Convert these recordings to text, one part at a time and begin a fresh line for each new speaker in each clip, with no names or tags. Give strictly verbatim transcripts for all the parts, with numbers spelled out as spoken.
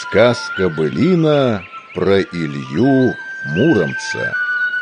Сказка-былина про Илью Муромца.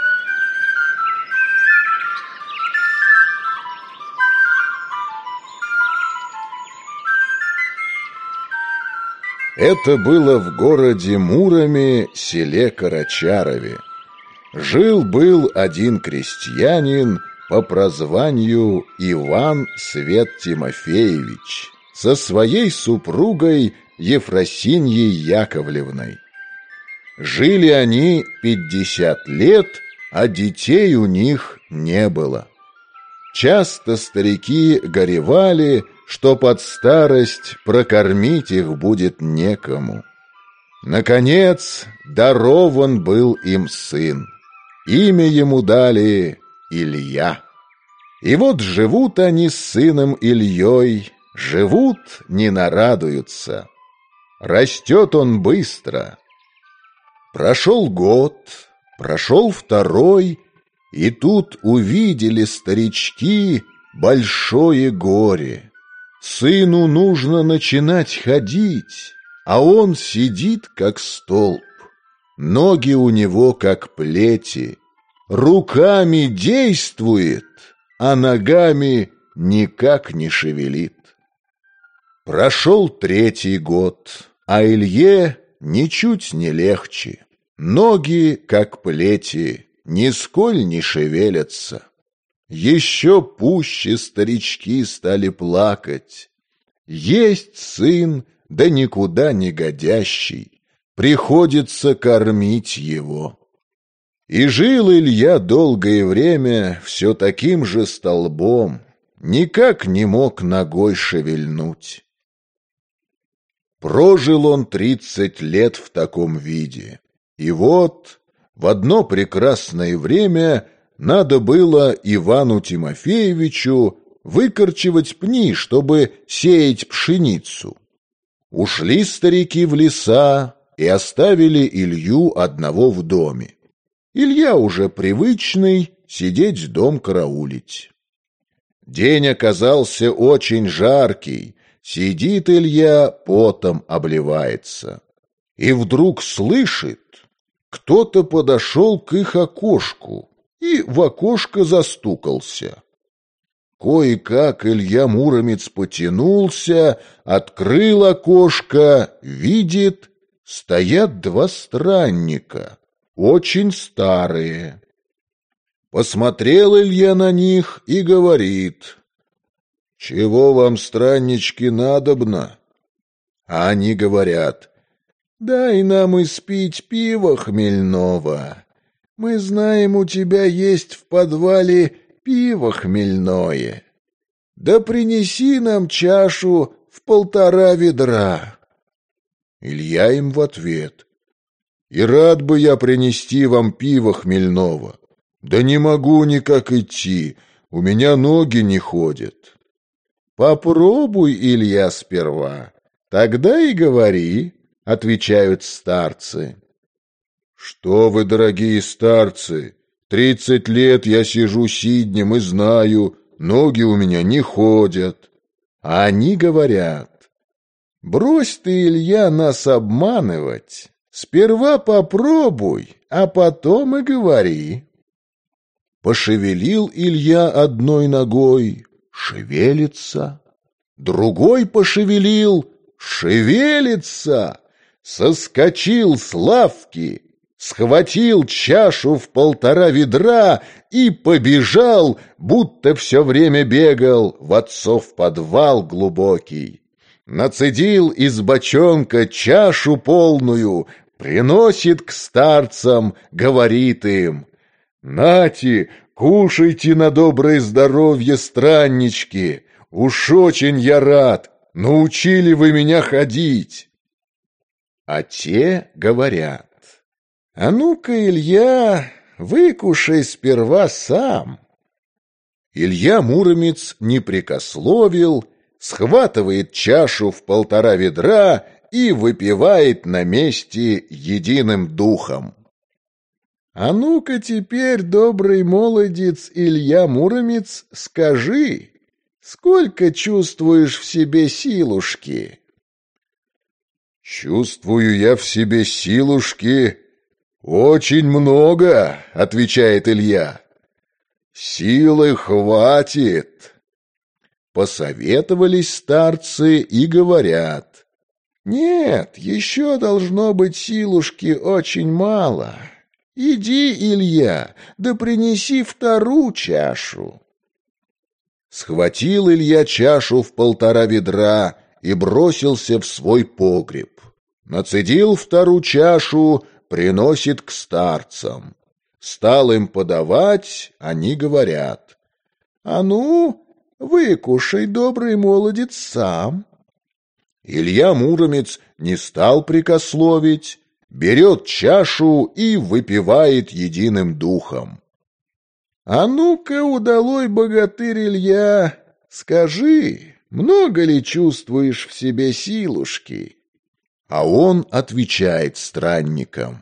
Это было в городе Муроме, селе Карачарове. Жил-был один крестьянин по прозванию Иван Свет Тимофеевич со своей супругой Ефросиньей Яковлевной. Жили они пятьдесят лет, а детей у них не было. Часто старики горевали, что под старость прокормить их будет некому. Наконец, дарован был им сын. Имя ему дали Илья. И вот живут они с сыном Ильей, живут, не нарадуются. Растет он быстро. Прошел год, прошел второй, и тут увидели старички большое горе. Сыну нужно начинать ходить, а он сидит, как столб. Ноги у него, как плети, руками действует, а ногами никак не шевелит. Прошел третий год, а Илье ничуть не легче. Ноги, как плети, нисколь не шевелятся. Еще пуще старички стали плакать. Есть сын, да никуда не годящий, приходится кормить его. И жил Илья долгое время все таким же столбом, никак не мог ногой шевельнуть. Прожил он тридцать лет в таком виде, и вот в одно прекрасное время надо было Ивану Тимофеевичу выкорчевать пни, чтобы сеять пшеницу. Ушли старики в леса и оставили Илью одного в доме. Илья уже привычный сидеть дом караулить. День оказался очень жаркий, сидит Илья, потом обливается. И вдруг слышит, кто-то подошел к их окошку и в окошко застукался. Кое-как Илья Муромец потянулся, открыл окошко, видит, стоят два странника, очень старые. Посмотрел Илья на них и говорит: «Чего вам, страннички, надобно?» А они говорят: «Дай нам испить пива хмельного. Мы знаем, у тебя есть в подвале пиво хмельное. Да принеси нам чашу в полтора ведра». Илья им в ответ: «И рад бы я принести вам пиво хмельного, да не могу никак идти, у меня ноги не ходят». «Попробуй, Илья, сперва, тогда и говори», — отвечают старцы. «Что вы, дорогие старцы, тридцать лет я сижу сиднем и знаю, ноги у меня не ходят». А они говорят: «Брось ты, Илья, нас обманывать, сперва попробуй, а потом и говори». Пошевелил Илья одной ногой, шевелится, другой пошевелил, шевелится, соскочил с лавки, схватил чашу в полтора ведра и побежал, будто все время бегал, в отцов подвал глубокий. Нацедил из бочонка чашу полную, приносит к старцам, говорит им: «Нате, кушайте на доброе здоровье, страннички, уж очень я рад, научили вы меня ходить». А те говорят: «А ну-ка, Илья, выкушай сперва сам». Илья Муромец не прекословил, схватывает чашу в полтора ведра и выпивает на месте единым духом. «А ну-ка теперь, добрый молодец Илья Муромец, скажи, сколько чувствуешь в себе силушки?» «Чувствую я в себе силушки очень много», — отвечает Илья. «Силы хватит». Посоветовались старцы и говорят: «Нет, еще должно быть силушки очень мало. Иди, Илья, да принеси вторую чашу». Схватил Илья чашу в полтора ведра и бросился в свой погреб. Нацедил вторую чашу, приносит к старцам. Стал им подавать, они говорят: «А ну, выкушай, добрый молодец, сам». Илья Муромец не стал прекословить, берет чашу и выпивает единым духом. «А ну-ка, удалой богатырь Илья, скажи, много ли чувствуешь в себе силушки?» А он отвечает странникам: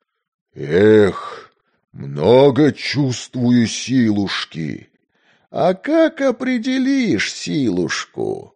«Эх, много чувствую силушки». «А как определишь силушку?»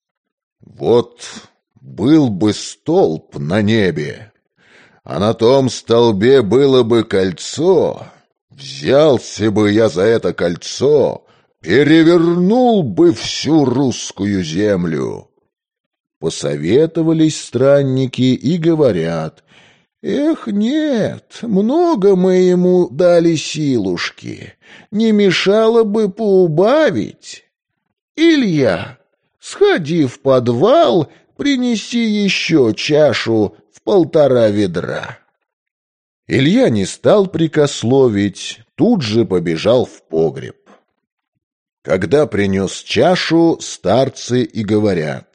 «Вот был бы столб на небе, а на том столбе было бы кольцо, взялся бы я за это кольцо, перевернул бы всю русскую землю». Посоветовались странники и говорят: «Эх, нет, много мы ему дали силушки, не мешало бы поубавить. Илья, сходи в подвал, принеси еще чашу в полтора ведра». Илья не стал прекословить, тут же побежал в погреб. Когда принес чашу, старцы и говорят: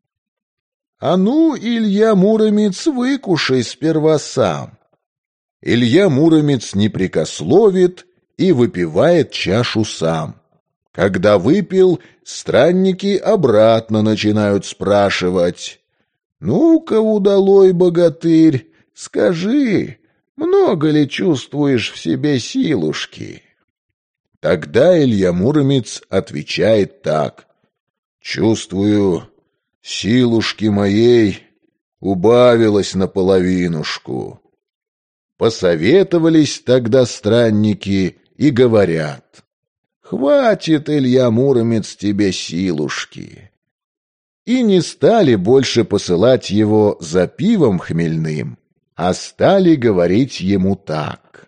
«А ну, Илья Муромец, выкушай сперва сам». Илья Муромец не прекословит и выпивает чашу сам. Когда выпил, странники обратно начинают спрашивать: «Ну-ка, удалой богатырь, скажи, много ли чувствуешь в себе силушки?» Тогда Илья Муромец отвечает так: «Чувствую, силушки моей убавилось наполовинушку». Посоветовались тогда странники и говорят: «Хватит, Илья Муромец, тебе силушки». И не стали больше посылать его за пивом хмельным, а стали говорить ему так: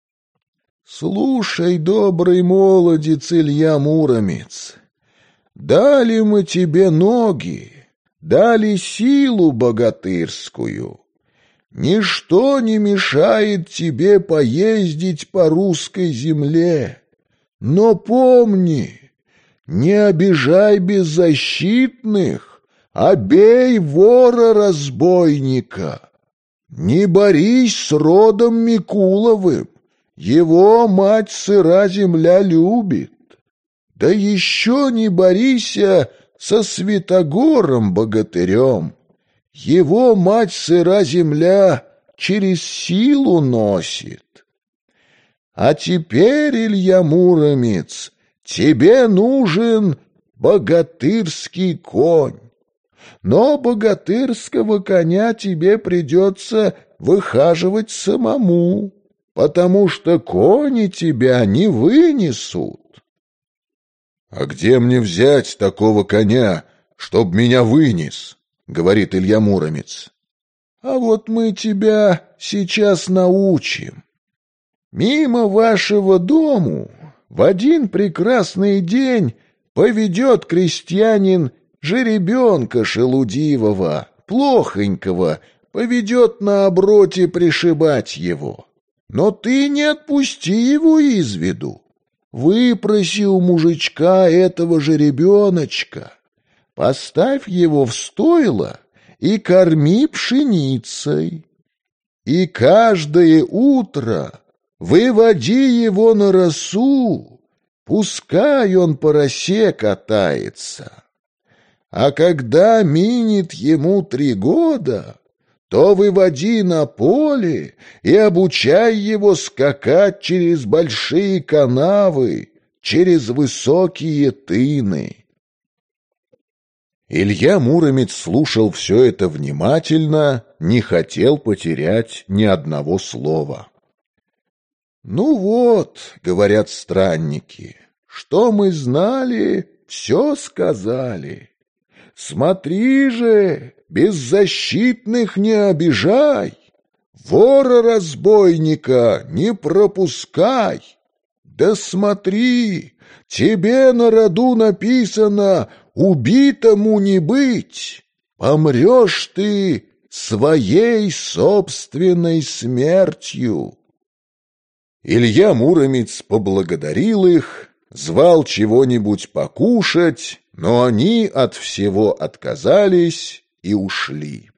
«Слушай, добрый молодец Илья Муромец, дали мы тебе ноги, дали силу богатырскую. Ничто не мешает тебе поездить по русской земле. Но помни, не обижай беззащитных, а бей вора-разбойника. Не борись с родом Микуловым, его мать сыра земля любит. Да еще не борися со Святогором-богатырем. Его мать сыра земля через силу носит. А теперь, Илья Муромец, тебе нужен богатырский конь. Но богатырского коня тебе придется выхаживать самому, потому что кони тебя не вынесут». «А где мне взять такого коня, чтоб меня вынес?» — говорит Илья Муромец. «А вот мы тебя сейчас научим. Мимо вашего дому в один прекрасный день поведет крестьянин жеребенка шелудивого, плохонького, поведет на оброте пришибать его. Но ты не отпусти его из виду. Выпроси у мужичка этого жеребеночка, поставь его в стойло и корми пшеницей. И каждое утро выводи его на росу, пускай он по росе катается. А когда минет ему три года, то выводи на поле и обучай его скакать через большие канавы, через высокие тыны». Илья Муромец слушал все это внимательно, не хотел потерять ни одного слова. «Ну вот, — говорят странники, — что мы знали, все сказали. Смотри же, беззащитных не обижай, вора-разбойника не пропускай. Да смотри, тебе на роду написано убитому не быть, помрешь ты своей собственной смертью». Илья Муромец поблагодарил их, звал чего-нибудь покушать, но они от всего отказались и ушли.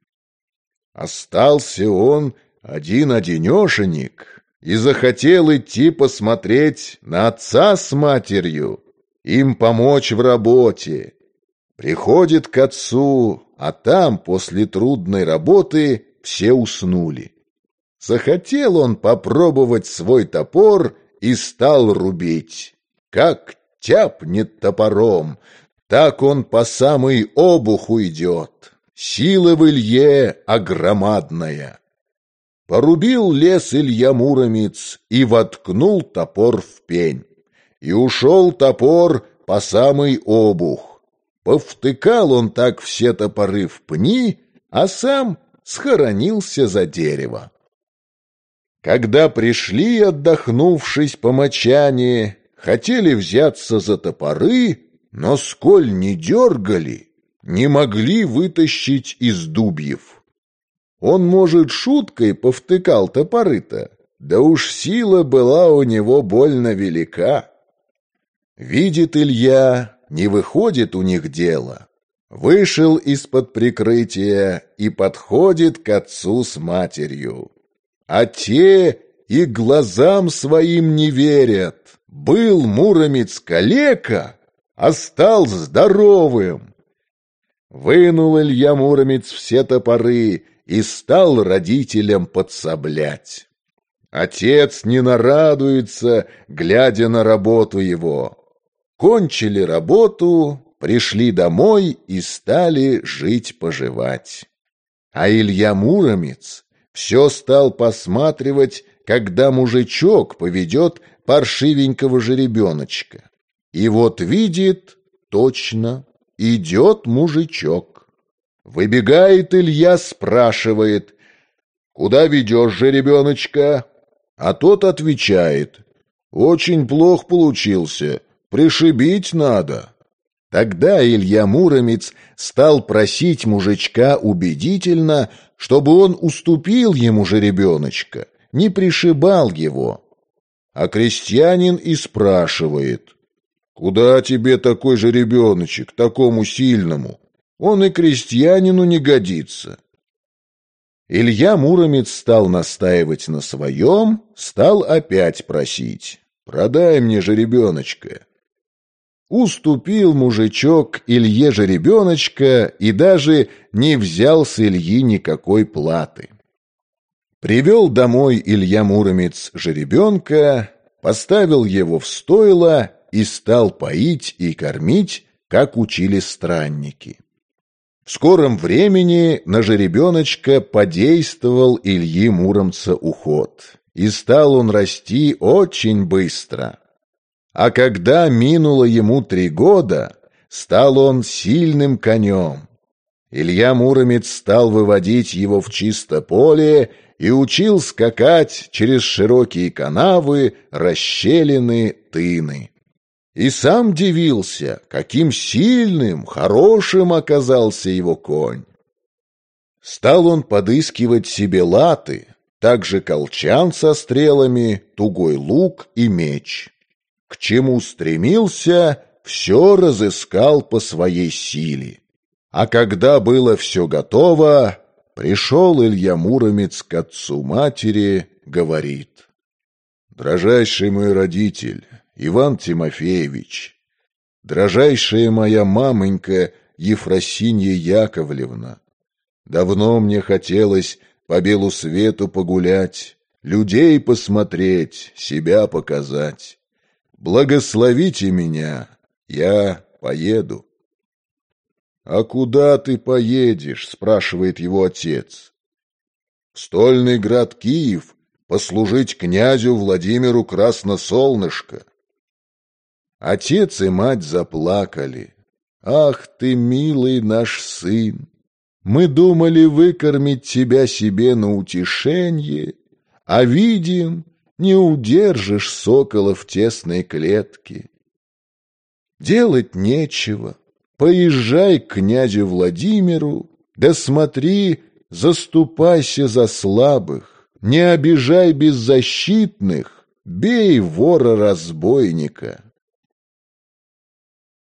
Остался он один-одинешенек и захотел идти посмотреть на отца с матерью, им помочь в работе. Приходит к отцу, а там после трудной работы все уснули. Захотел он попробовать свой топор и стал рубить. Как тяпнет топором, так он по самый обух уйдет. Сила в Илье огромадная. Порубил лес Илья Муромец и воткнул топор в пень. И ушел топор по самый обух. Повтыкал он так все топоры в пни, а сам схоронился за дерево. Когда пришли, отдохнувшись по мочане, хотели взяться за топоры, но сколь не дергали, не могли вытащить из дубьев. Он, может, шуткой повтыкал топоры-то, да уж сила была у него больно велика. Видит Илья, не выходит у них дело. Вышел из-под прикрытия и подходит к отцу с матерью. А те и глазам своим не верят. Был Муромец калека, а стал здоровым. Вынул Илья Муромец все топоры и стал родителям подсоблять. Отец не нарадуется, глядя на работу его. Кончили работу, пришли домой и стали жить-поживать. А Илья Муромец все стал посматривать, когда мужичок поведет паршивенького жеребеночка. И вот видит, точно, идет мужичок. Выбегает Илья, спрашивает: «Куда ведешь жеребеночка?» А тот отвечает: «Очень плохо получился, пришибить надо». Тогда Илья Муромец стал просить мужичка убедительно, чтобы он уступил ему жеребеночка, не пришибал его. А крестьянин и спрашивает: «Куда тебе такой жеребеночек, такому сильному? Он и крестьянину не годится». Илья Муромец стал настаивать на своем, стал опять просить: «Продай мне жеребеночка». Уступил мужичок Илье жеребеночка и даже не взял с Ильи никакой платы. Привел домой Илья Муромец жеребенка, поставил его в стойло и стал поить и кормить, как учили странники. В скором времени на жеребеночка подействовал Ильи Муромца уход, и стал он расти очень быстро. А когда минуло ему три года, стал он сильным конем. Илья Муромец стал выводить его в чисто поле и учил скакать через широкие канавы, расщелины, тыны. И сам дивился, каким сильным, хорошим оказался его конь. Стал он подыскивать себе латы, также колчан со стрелами, тугой лук и меч. К чему стремился, все разыскал по своей силе. А когда было все готово, пришел Илья Муромец к отцу матери, говорит: «Дрожайший мой родитель, Иван Тимофеевич, дрожайшая моя мамонька Ефросинья Яковлевна, давно мне хотелось по белу свету погулять, людей посмотреть, себя показать. Благословите меня, я поеду». «А куда ты поедешь?» — спрашивает его отец. «В стольный град Киев послужить князю Владимиру Красносолнышко». Отец и мать заплакали. «Ах ты, милый наш сын! Мы думали выкормить тебя себе на утешенье, а видим, не удержишь сокола в тесной клетке. Делать нечего, поезжай к князю Владимиру, да смотри, заступайся за слабых, не обижай беззащитных, бей вора-разбойника».